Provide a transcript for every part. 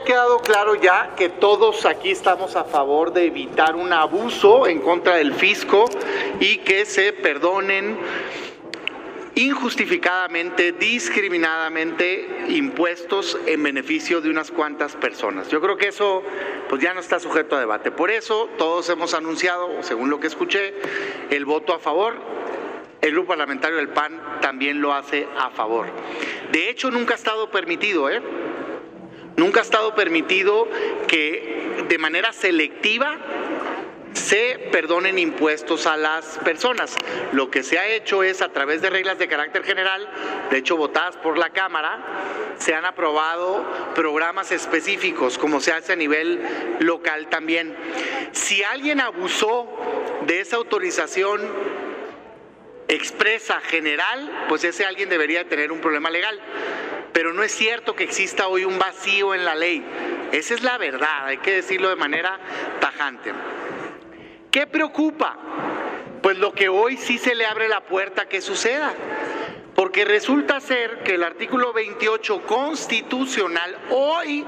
ha quedado claro ya que todos aquí estamos a favor de evitar un abuso en contra del fisco y que se perdonen injustificadamente, discriminadamente impuestos en beneficio de unas cuantas personas. Yo creo que eso pues ya no está sujeto a debate. Por eso todos hemos anunciado, según lo que escuché, el voto a favor. El grupo parlamentario del PAN también lo hace a favor. De hecho, nunca ha estado permitido, nunca ha estado permitido que de manera selectiva se perdonen impuestos a las personas. Lo que se ha hecho es, a través de reglas de carácter general, de hecho votadas por la Cámara, se han aprobado programas específicos, como se hace a nivel local también. Si alguien abusó de esa autorización expresa general, pues ese alguien debería tener un problema legal. Pero no es cierto que exista hoy un vacío en la ley. Esa es la verdad, hay que decirlo de manera tajante. ¿Qué preocupa? Pues lo que hoy sí se le abre la puerta a que suceda. Porque resulta ser que el artículo 28 constitucional hoy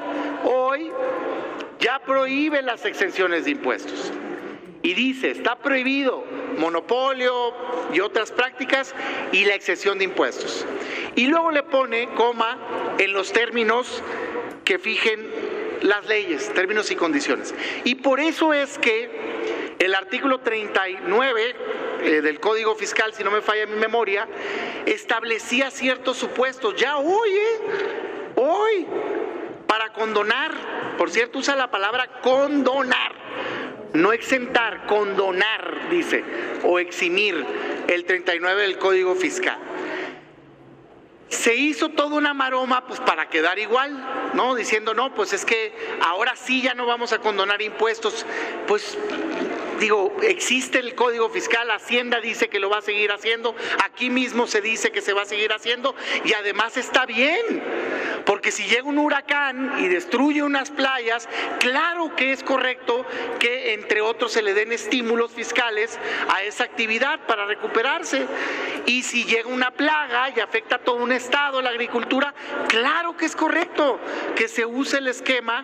ya prohíbe las exenciones de impuestos. Y dice, está prohibido monopolio y otras prácticas y la exención de impuestos. Y luego le pone coma en los términos que fijen las leyes, términos y condiciones. Y por eso es que el artículo 39 del Código Fiscal, si no me falla mi memoria, establecía ciertos supuestos, ya hoy, para condonar. Por cierto, usa la palabra condonar, no exentar, condonar, dice, o eximir, el 39 del Código Fiscal. Se hizo toda una maroma pues para quedar igual, ¿no? Diciendo, no, pues es que ahora sí ya no vamos a condonar impuestos. Pues digo, existe el Código Fiscal, Hacienda dice que lo va a seguir haciendo, aquí mismo se dice que se va a seguir haciendo y además está bien, porque si llega un huracán y destruye unas playas, claro que es correcto que entre otros se le den estímulos fiscales a esa actividad para recuperarse. Y si llega una plaga y afecta a todo un estado, la agricultura, claro que es correcto que se use el esquema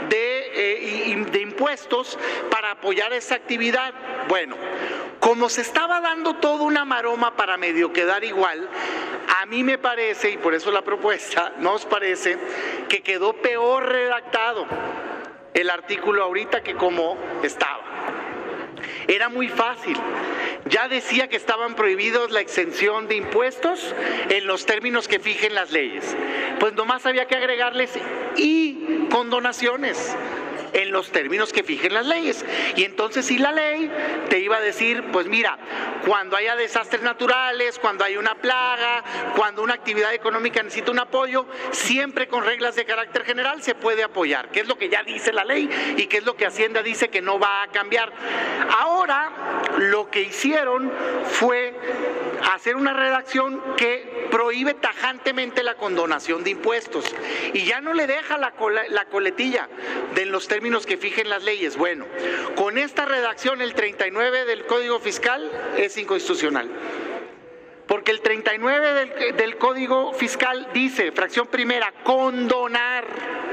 de impuestos para apoyar esa actividad. Bueno, como se estaba dando toda una maroma para medio quedar igual, a mí me parece, y por eso la propuesta, nos parece que quedó peor redactado el artículo ahorita que como estaba. Era muy fácil. Ya decía que estaban prohibidos la exención de impuestos en los términos que fijen las leyes. Pues nomás había que agregarles y condonaciones en los términos que fijen las leyes. Y entonces sí, la ley te iba a decir, pues mira, cuando haya desastres naturales, cuando hay una plaga, cuando una actividad económica necesita un apoyo, siempre con reglas de carácter general se puede apoyar, que es lo que ya dice la ley y que es lo que Hacienda dice que no va a cambiar. Ahora, lo que hicieron fue hacer una redacción que prohíbe tajantemente la condonación de impuestos y ya no le deja la coletilla de los términos que fijen las leyes. Bueno, con esta redacción el 39 del Código Fiscal es inconstitucional. Porque el 39 del Código Fiscal dice, fracción primera, condonar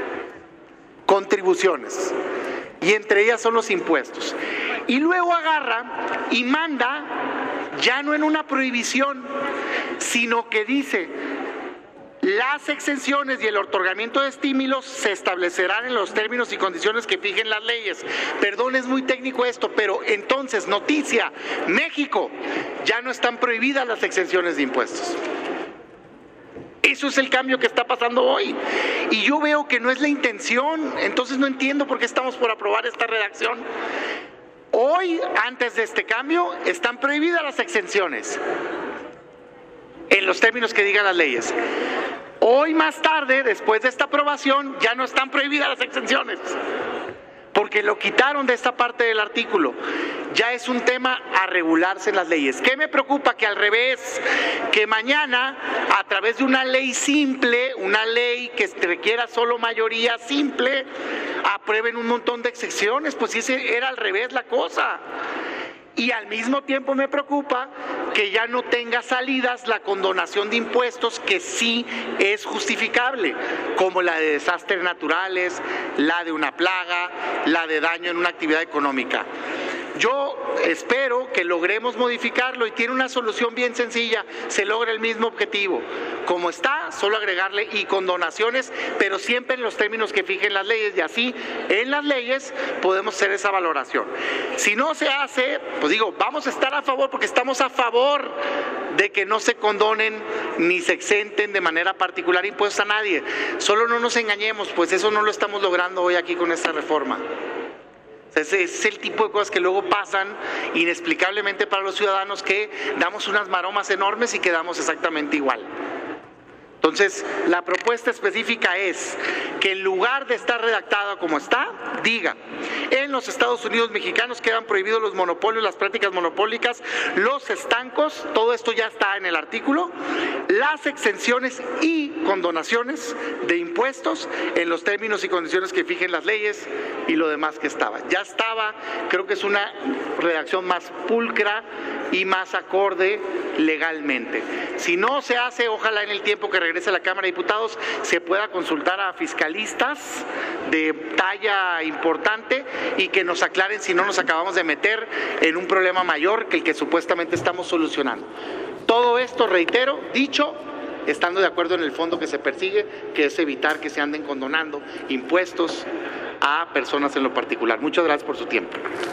contribuciones. Y entre ellas son los impuestos. Y luego agarra y manda, ya no en una prohibición, sino que dice, las exenciones y el otorgamiento de estímulos se establecerán en los términos y condiciones que fijen las leyes. Perdón, es muy técnico esto, pero entonces, noticia, México, ya no están prohibidas las exenciones de impuestos. Eso es el cambio que está pasando hoy. Y yo veo que no es la intención, entonces no entiendo por qué estamos por aprobar esta redacción. Hoy, antes de este cambio, están prohibidas las exenciones en los términos que digan las leyes. Hoy más tarde, después de esta aprobación, ya no están prohibidas las exenciones, porque lo quitaron de esta parte del artículo. Ya es un tema a regularse en las leyes. ¿Qué me preocupa? Que al revés, que mañana, a través de una ley simple, una ley que requiera solo mayoría simple, aprueben un montón de exenciones. Pues ese era al revés la cosa. Y al mismo tiempo me preocupa que ya no tenga salidas la condonación de impuestos que sí es justificable, como la de desastres naturales, la de una plaga, la de daño en una actividad económica. Yo espero que logremos modificarlo y tiene una solución bien sencilla, se logra el mismo objetivo. Como está, solo agregarle y condonaciones, pero siempre en los términos que fijen las leyes, y así en las leyes podemos hacer esa valoración. Si no se hace, pues digo, vamos a estar a favor porque estamos a favor de que no se condonen ni se exenten de manera particular impuestos a nadie. Solo no nos engañemos, pues eso no lo estamos logrando hoy aquí con esta reforma. Ese es el tipo de cosas que luego pasan inexplicablemente para los ciudadanos, que damos unas maromas enormes y quedamos exactamente igual. Entonces, la propuesta específica es que en lugar de estar redactada como está, diga: en los Estados Unidos mexicanos quedan prohibidos los monopolios, las prácticas monopólicas, los estancos, todo esto ya está en el artículo, las exenciones y condonaciones de impuestos en los términos y condiciones que fijen las leyes, y lo demás que estaba. Ya estaba, creo que es una redacción más pulcra y más acorde legalmente. Si no se hace, ojalá en el tiempo que regrese a la Cámara de Diputados se pueda consultar a fiscalistas de talla importante y que nos aclaren si no nos acabamos de meter en un problema mayor que el que supuestamente estamos solucionando. Todo esto, reitero, dicho estando de acuerdo en el fondo que se persigue, que es evitar que se anden condonando impuestos a personas en lo particular. Muchas gracias por su tiempo.